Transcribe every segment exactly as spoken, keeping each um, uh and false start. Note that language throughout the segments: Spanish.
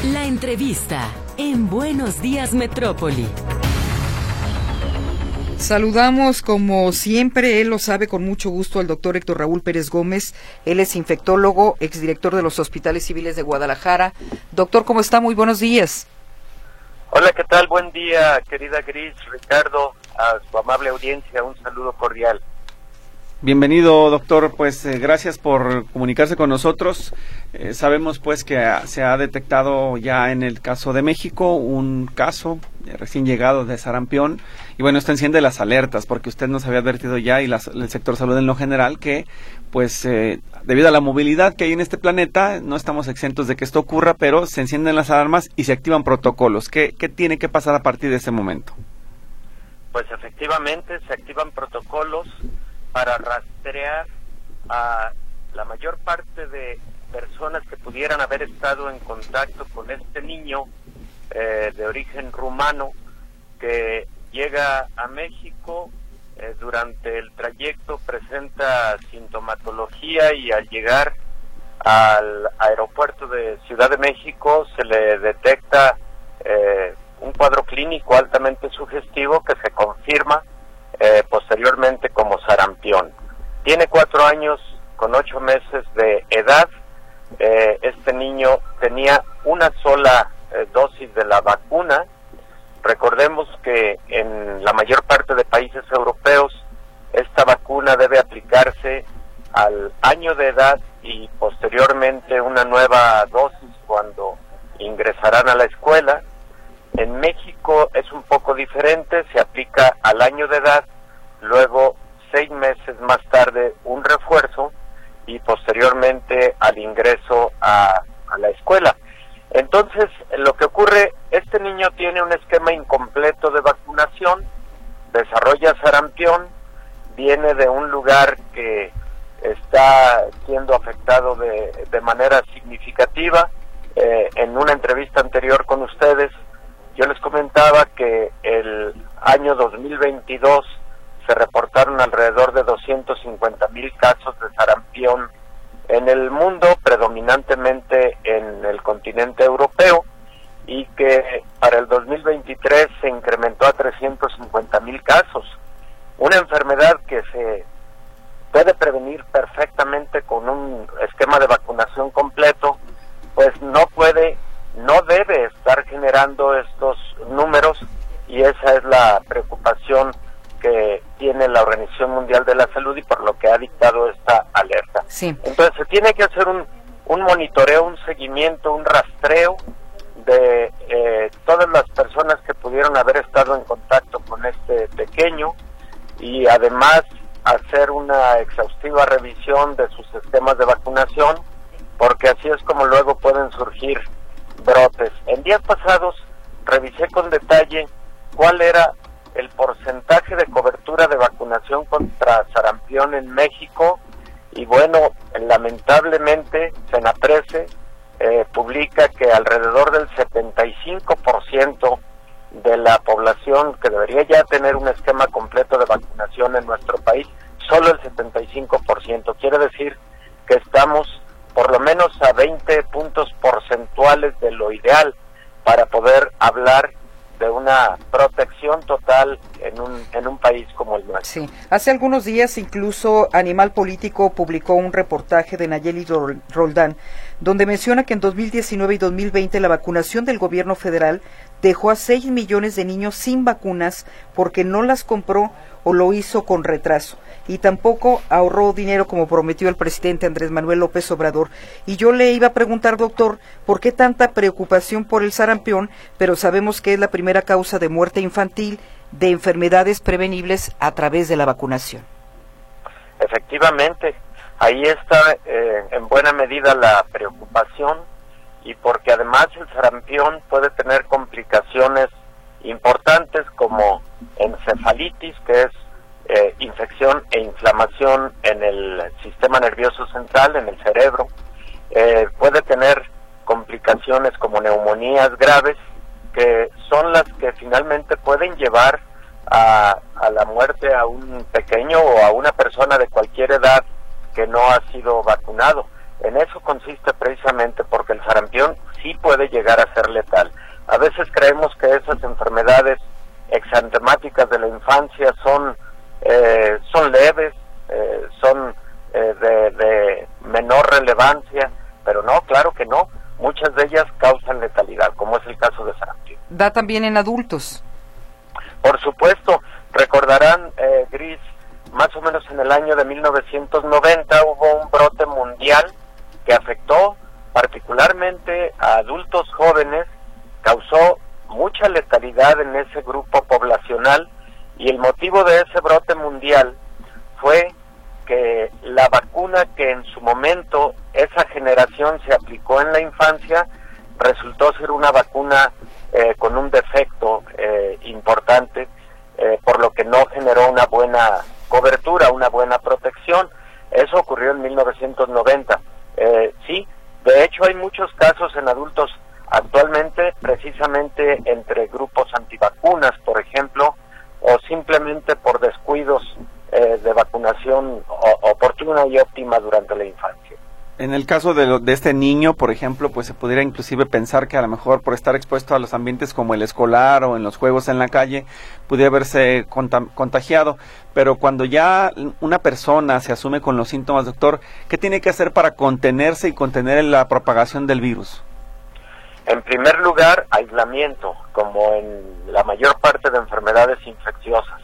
La entrevista en Buenos Días Metrópoli. Saludamos, como siempre, él lo sabe con mucho gusto, al doctor Héctor Raúl Pérez Gómez. Él es infectólogo, exdirector de los Hospitales Civiles de Guadalajara. Doctor, ¿cómo está? Muy buenos días. Hola, ¿qué tal? Buen día, querida Gris, Ricardo, a su amable audiencia, un saludo cordial. Bienvenido, doctor, pues eh, gracias por comunicarse con nosotros. Eh, sabemos pues que a, se ha detectado ya en el caso de México un caso eh, recién llegado de sarampión, y bueno, esto enciende las alertas porque usted nos había advertido ya, y las, el sector salud en lo general, que pues eh, debido a la movilidad que hay en este planeta, no estamos exentos de que esto ocurra, pero se encienden las alarmas y se activan protocolos. ¿Qué, qué tiene que pasar a partir de ese momento? Pues efectivamente se activan protocolos para rastrear a la mayor parte de personas que pudieran haber estado en contacto con este niño eh, de origen rumano que llega a México. Eh, durante el trayecto presenta sintomatología y al llegar al aeropuerto de Ciudad de México se le detecta eh, un cuadro clínico altamente sugestivo que se confirma Eh, posteriormente como sarampión. Tiene cuatro años con ocho meses de edad. Eh, este niño tenía una sola eh, dosis de la vacuna. Recordemos que en la mayor parte de países europeos esta vacuna debe aplicarse al año de edad y posteriormente una nueva dosis cuando ingresarán a la escuela. En México es un poco diferente, se aplica al año de edad, luego seis meses más tarde un refuerzo y posteriormente al ingreso a, a la escuela. Entonces, lo que ocurre, este niño tiene un esquema incompleto de vacunación, desarrolla sarampión, viene de un lugar que está siendo afectado de, de manera significativa. Eh, en una entrevista anterior con ustedes, yo les comentaba que el año dos mil veintidós se reportaron alrededor de doscientos cincuenta mil casos de sarampión en el mundo, predominantemente en el continente europeo, y que para el dos mil veintitrés se incrementó a trescientos cincuenta mil casos. Una enfermedad que se puede prevenir perfectamente con un esquema de vacunación completo, pues no puede no debe estar generando estos números, y esa es la preocupación que tiene la Organización Mundial de la Salud y por lo que ha dictado esta alerta. Sí. Entonces se tiene que hacer un, un monitoreo, un seguimiento, un rastreo de eh, todas las personas que pudieron haber estado en contacto con este pequeño, y además hacer una exhaustiva revisión de sus esquemas de vacunación, porque así es como luego pueden surgir brotes. En días pasados revisé con detalle cuál era el porcentaje de cobertura de vacunación contra sarampión en México, y bueno, lamentablemente Senaprece eh, publica que alrededor del setenta y cinco por ciento de la población que debería ya tener un esquema completo de vacunación en nuestro país, solo el setenta y cinco por ciento. Quiere decir que estamos por lo menos a veinte puntos porcentuales de lo ideal para poder hablar de una protección total en un en un país como el nuestro. Sí, hace algunos días incluso Animal Político publicó un reportaje de Nayeli Roldán, donde menciona que en dos mil diecinueve y dos mil veinte la vacunación del gobierno federal dejó a seis millones de niños sin vacunas porque no las compró o lo hizo con retraso, y tampoco ahorró dinero como prometió el presidente Andrés Manuel López Obrador. Y yo le iba a preguntar, doctor, ¿por qué tanta preocupación por el sarampión? Pero sabemos que es la primera causa de muerte infantil de enfermedades prevenibles a través de la vacunación. Efectivamente, ahí está eh, en buena medida la preocupación, y porque además el sarampión puede tener complicaciones importantes como encefalitis, que es eh, infección e inflamación en el sistema nervioso central, en el cerebro. Eh, puede tener complicaciones como neumonías graves, que son las que finalmente pueden llevar a, a la muerte a un pequeño o a una persona de cualquier edad que no ha sido vacunado. En eso consiste precisamente, porque el sarampión sí puede llegar a ser letal. A veces creemos que esas enfermedades exantemáticas de la infancia son, eh, son leves, eh, son eh, de, de menor relevancia, pero no, claro que no. Muchas de ellas causan letalidad, como es el caso de sarampión. ¿Da también en adultos? Por supuesto, recordarán, eh, Gris, más o menos en el año de mil novecientos noventa hubo un brote mundial que afectó particularmente a adultos jóvenes, causó mucha letalidad en ese grupo poblacional, y el motivo de ese brote mundial fue que la vacuna que en su momento esa generación se aplicó en la infancia resultó ser una vacuna eh, con un defecto eh, importante, eh, por lo que no generó una buena cobertura, una buena protección. Eso ocurrió en mil novecientos noventa. Eh, sí, de hecho hay muchos casos en adultos actualmente, precisamente entre grupos antivacunas, por ejemplo, o simplemente por descuidos eh, de vacunación o, oportuna y óptima durante la infancia. En el caso de, lo, de este niño, por ejemplo, pues se pudiera inclusive pensar que a lo mejor por estar expuesto a los ambientes como el escolar o en los juegos en la calle, pudiera haberse conta- contagiado. Pero cuando ya una persona se asume con los síntomas, doctor, ¿qué tiene que hacer para contenerse y contener la propagación del virus? En primer lugar, aislamiento, como en la mayor parte de enfermedades infecciosas.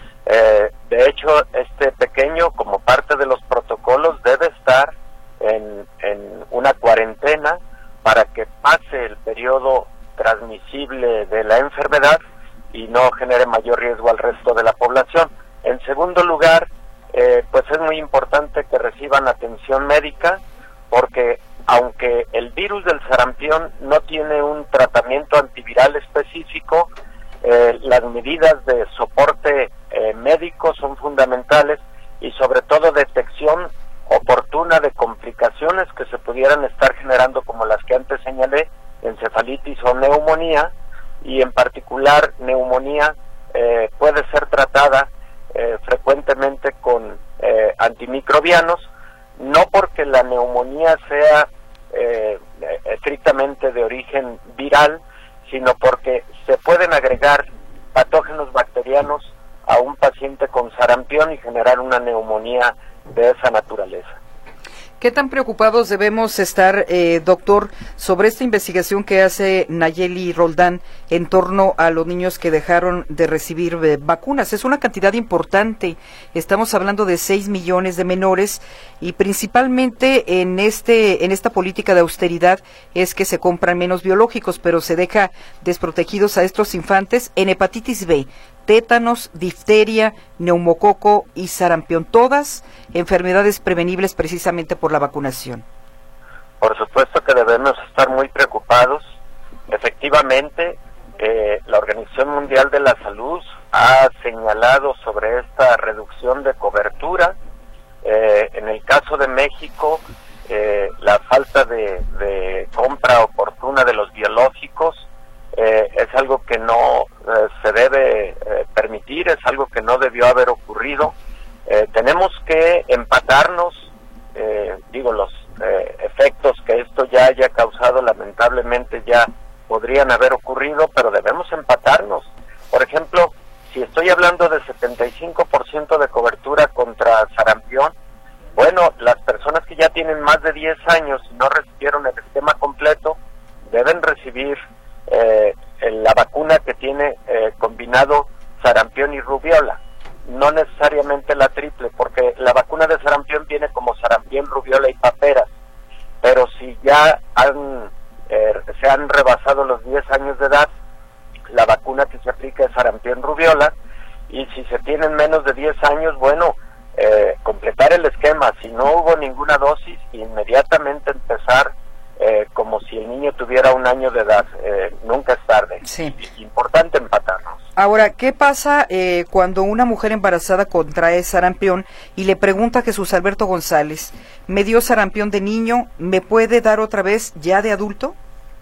Eh, de hecho, este pequeño, como parte de los protocolos, debe estar En, en una cuarentena para que pase el periodo transmisible de la enfermedad y no genere mayor riesgo al resto de la población. En segundo lugar, eh, pues es muy importante que reciban atención médica, porque aunque el virus del sarampión no tiene un tratamiento antiviral específico, eh, las medidas de soporte eh, médico son fundamentales, y sobre todo detección oportuna de complicaciones que se pudieran estar generando, como las que antes señalé, encefalitis o neumonía, y en particular neumonía eh, puede ser tratada eh, frecuentemente con eh, antimicrobianos, no porque la neumonía sea eh, estrictamente de origen viral, sino porque se pueden agregar patógenos bacterianos a un paciente con sarampión y generar una neumonía de esa naturaleza. ¿Qué tan preocupados debemos estar, eh, doctor, sobre esta investigación que hace Nayeli Roldán en torno a los niños que dejaron de recibir eh, vacunas? Es una cantidad importante. Estamos hablando de seis millones de menores, y principalmente en este en esta política de austeridad es que se compran menos biológicos, pero se deja desprotegidos a estos infantes en hepatitis B, tétanos, difteria, neumococo y sarampión, todas enfermedades prevenibles precisamente por la vacunación. Por supuesto que debemos estar muy preocupados. Efectivamente, eh, la Organización Mundial de la Salud ha señalado sobre esta reducción de cobertura. Eh, en el caso de México, eh, la falta de, de compra oportuna de los biológicos Eh, es algo que no eh, se debe eh, permitir, es algo que no debió haber ocurrido. Eh, tenemos que empatarnos, eh, digo, los eh, efectos que esto ya haya causado lamentablemente ya podrían haber ocurrido, pero debemos empatarnos. Por ejemplo, si estoy hablando de setenta y cinco por ciento de cobertura contra sarampión, bueno, las personas que ya tienen más de diez años y no recibieron el esquema completo, deben recibir Eh, la vacuna que tiene eh, combinado sarampión y rubiola, no necesariamente la triple, porque la vacuna de sarampión viene como sarampión, rubiola y paperas, pero si ya han eh, se han rebasado los diez años de edad, la vacuna que se aplica es sarampión, rubiola, y si se tienen menos de diez años, bueno, eh, completar el esquema. Si no hubo ninguna dosis, inmediatamente empezar Eh, como si el niño tuviera un año de edad. Eh, nunca es tarde. Sí. Importante empatarnos. Ahora, ¿qué pasa eh, cuando una mujer embarazada contrae sarampión y le pregunta a Jesús Alberto González, me dio sarampión de niño, ¿me puede dar otra vez ya de adulto?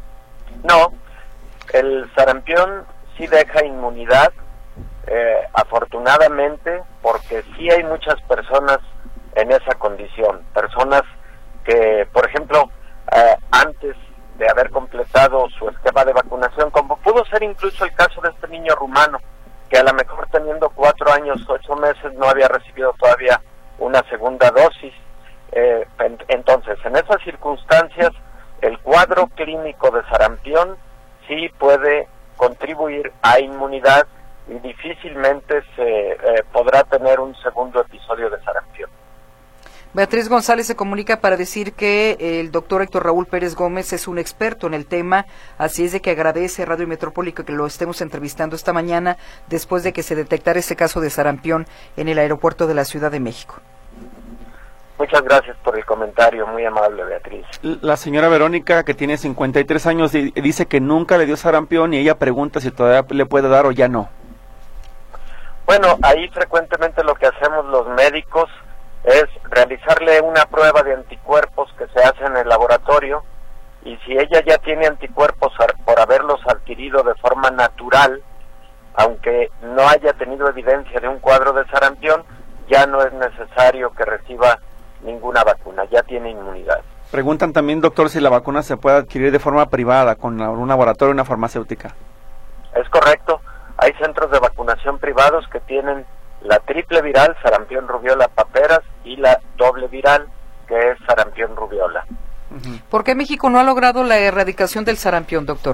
No, el sarampión sí deja inmunidad, eh, afortunadamente, porque sí hay muchas personas en esa condición, personas que, por ejemplo, eh, antes de haber completado su esquema de vacunación, como pudo ser incluso el caso de este niño rumano, que a lo mejor teniendo cuatro años, ocho meses, no había recibido todavía una segunda dosis. Eh, entonces, en esas circunstancias, el cuadro clínico de sarampión sí puede contribuir a inmunidad y difícilmente se eh, podrá tener un segundo episodio de sarampión. Beatriz González se comunica para decir que el doctor Héctor Raúl Pérez Gómez es un experto en el tema, así es de que agradece a Radio Metrópoli que lo estemos entrevistando esta mañana después de que se detectara ese caso de sarampión en el aeropuerto de la Ciudad de México. Muchas gracias por el comentario, muy amable, Beatriz. La señora Verónica, que tiene cincuenta y tres años, dice que nunca le dio sarampión y ella pregunta si todavía le puede dar o ya no. Bueno, ahí frecuentemente lo que hacemos los médicos es realizarle una prueba de anticuerpos que se hace en el laboratorio, y si ella ya tiene anticuerpos por haberlos adquirido de forma natural, aunque no haya tenido evidencia de un cuadro de sarampión, ya no es necesario que reciba ninguna vacuna, ya tiene inmunidad. Preguntan también, doctor, si la vacuna se puede adquirir de forma privada con un laboratorio o una farmacéutica. Es correcto, hay centros de vacunación privados que tienen la triple viral, sarampión, rubiola, paperas, y la doble viral, que es sarampión, rubiola. Uh-huh. ¿Por qué México no ha logrado la erradicación del sarampión, doctor?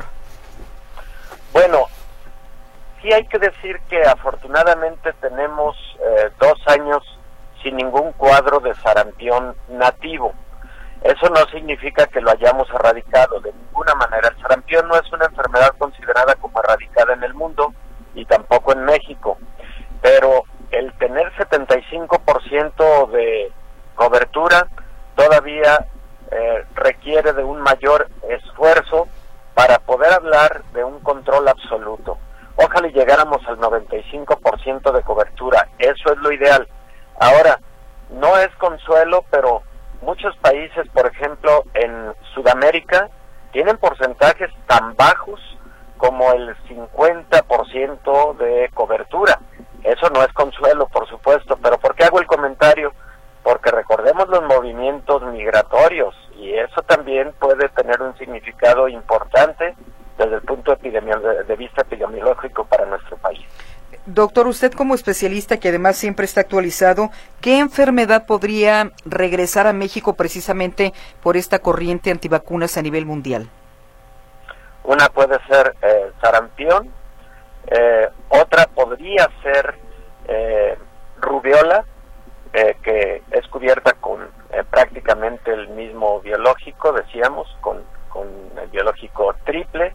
Bueno, sí hay que decir que afortunadamente tenemos eh, dos años sin ningún cuadro de sarampión nativo. Eso no significa que lo hayamos erradicado de ninguna manera. El sarampión no es una enfermedad considerada como erradicada en el mundo y tampoco en México, pero el tener setenta y cinco por ciento de cobertura todavía eh, requiere de un mayor esfuerzo para poder hablar de un control absoluto. Ojalá llegáramos al noventa y cinco por ciento de cobertura, eso es lo ideal. Ahora, no es consuelo, pero muchos países, por ejemplo, en Sudamérica, tienen porcentajes tan bajos como el cincuenta por ciento de cobertura. Eso no es consuelo, por supuesto, pero ¿por qué hago el comentario? Porque recordemos los movimientos migratorios, y eso también puede tener un significado importante desde el punto epidemiolo- de vista epidemiológico para nuestro país. Doctor, usted como especialista que además siempre está actualizado, ¿qué enfermedad podría regresar a México precisamente por esta corriente antivacunas a nivel mundial? Una puede ser eh, sarampión, eh, otra podría ser eh, rubiola, eh, que es cubierta con eh, prácticamente el mismo biológico, decíamos, con, con el biológico triple.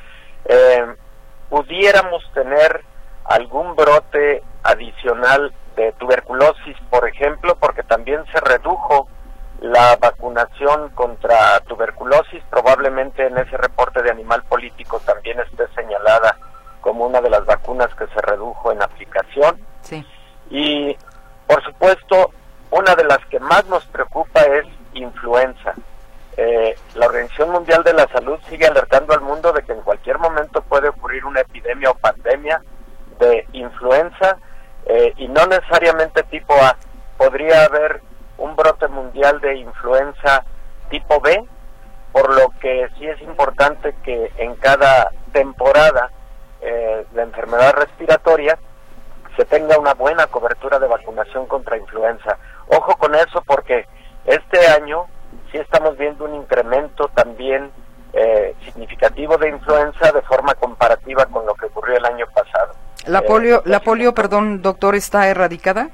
Eh, pudiéramos tener algún brote adicional de tuberculosis, por ejemplo, porque también se redujo la vacunación contra tuberculosis. Probablemente en ese reporte de Animal Político también esté señalada como una de las vacunas que se redujo en aplicación. Sí. Y, por supuesto, una de las que más nos preocupa es influenza. Eh, la Organización Mundial de la Salud sigue alertando al mundo de que en cualquier momento puede ocurrir una epidemia o pandemia de influenza, eh, y no necesariamente tipo A. Podría haber un brote mundial de influenza tipo B, por lo que sí es importante que en cada temporada eh, de enfermedad respiratoria se tenga una buena cobertura de vacunación contra influenza. Ojo con eso, porque este año sí estamos viendo un incremento también eh, significativo de influenza de forma comparativa con lo que ocurrió el año pasado. ¿La polio, eh, la polio, perdón, doctor, está erradicada?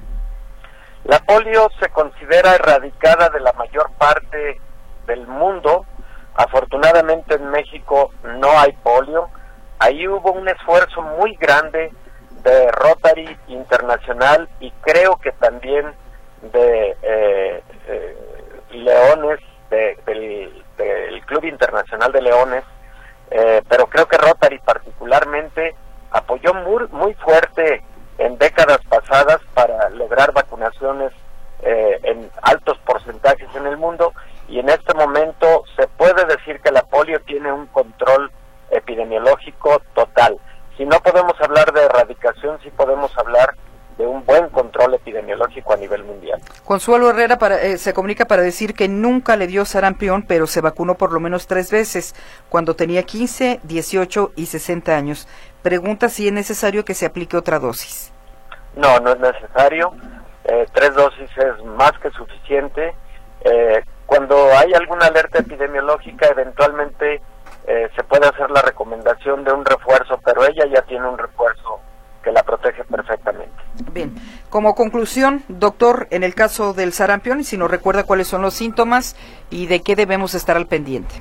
La polio se considera erradicada de la mayor parte del mundo. Afortunadamente en México no hay polio. Ahí hubo un esfuerzo muy grande de Rotary Internacional y creo que también de eh, eh, Leones, de, del, del Club Internacional de Leones, eh, pero creo que Rotary particularmente apoyó muy, muy fuerte en décadas pasadas para lograr vacunaciones eh, en altos porcentajes en el mundo, y en este momento se puede decir que la polio tiene un control epidemiológico total. Si no podemos hablar de erradicación, sí podemos hablar de un buen control epidemiológico a nivel mundial. Consuelo Herrera para, eh, se comunica para decir que nunca le dio sarampión, pero se vacunó por lo menos tres veces, cuando tenía quince, dieciocho y sesenta años. Pregunta si es necesario que se aplique otra dosis. No, no es necesario. Eh, tres dosis es más que suficiente. Eh, cuando hay alguna alerta epidemiológica, eventualmente eh, se puede hacer la recomendación de un refuerzo, pero ella ya tiene un refuerzo que la protege perfectamente. Bien, como conclusión, doctor, en el caso del sarampión, si nos recuerda cuáles son los síntomas y de qué debemos estar al pendiente.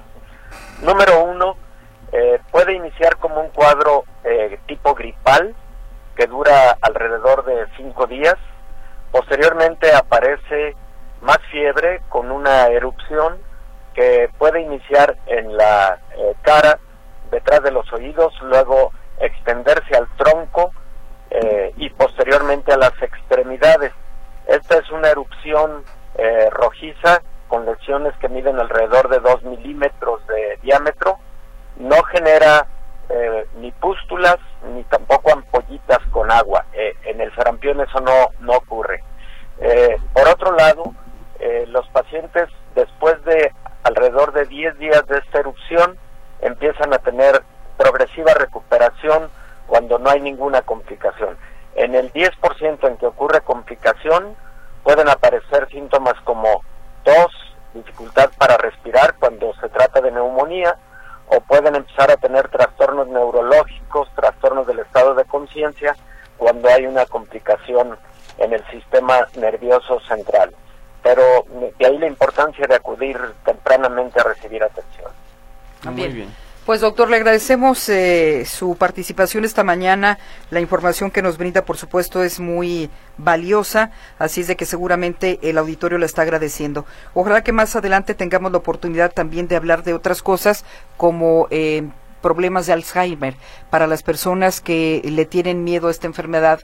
Número uno, eh, puede iniciar como un cuadro eh, tipo gripal, que dura alrededor de cinco días. Posteriormente aparece más fiebre con una erupción que puede iniciar en la eh, cara, detrás de los oídos, luego extenderse al tronco eh, y posteriormente a las extremidades. Esta es una erupción eh, rojiza con lesiones que miden alrededor de dos milímetros de diámetro. No genera eh, ni pústulas ni tampoco ampollitas con agua. Eh, en el sarampión eso no, no ocurre. Eh, por otro lado, eh, los pacientes después de alrededor de diez días de esta erupción empiezan a tener progresiva recuperación cuando no hay ninguna complicación. En el diez por ciento en que ocurre complicación pueden aparecer síntomas como tos, dificultad para respirar cuando se trata de neumonía, o pueden empezar a tener trastornos neurológicos, trastornos del estado de conciencia cuando hay una complicación en el sistema nervioso central. Pero de ahí la importancia de acudir tempranamente a recibir atención. Muy bien. Pues doctor, le agradecemos eh, su participación esta mañana. La información que nos brinda, por supuesto, es muy valiosa, así es de que seguramente el auditorio la está agradeciendo. Ojalá que más adelante tengamos la oportunidad también de hablar de otras cosas como eh, problemas de Alzheimer para las personas que le tienen miedo a esta enfermedad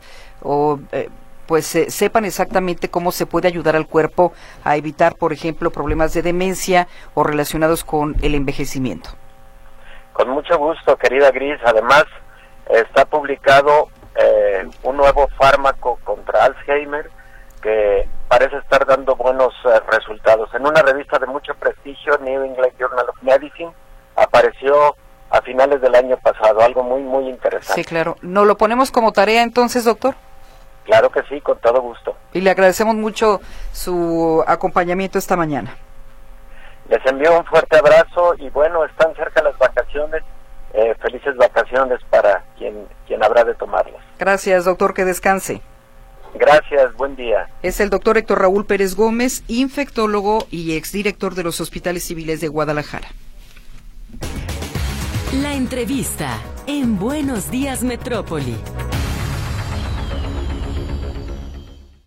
o eh, pues eh, sepan exactamente cómo se puede ayudar al cuerpo a evitar, por ejemplo, problemas de demencia o relacionados con el envejecimiento. Con mucho gusto, querida Gris. Además, está publicado eh, un nuevo fármaco contra Alzheimer que parece estar dando buenos eh, resultados. En una revista de mucho prestigio, New England Journal of Medicine, apareció a finales del año pasado, algo muy, muy interesante. Sí, claro. ¿Nos lo ponemos como tarea entonces, doctor? Claro que sí, con todo gusto. Y le agradecemos mucho su acompañamiento esta mañana. Les envío un fuerte abrazo y bueno, están cerca las vacaciones, eh, felices vacaciones para quien, quien habrá de tomarlas. Gracias, doctor, que descanse. Gracias, buen día. Es el doctor Héctor Raúl Pérez Gómez, infectólogo y exdirector de los Hospitales Civiles de Guadalajara. La entrevista en Buenos Días Metrópoli.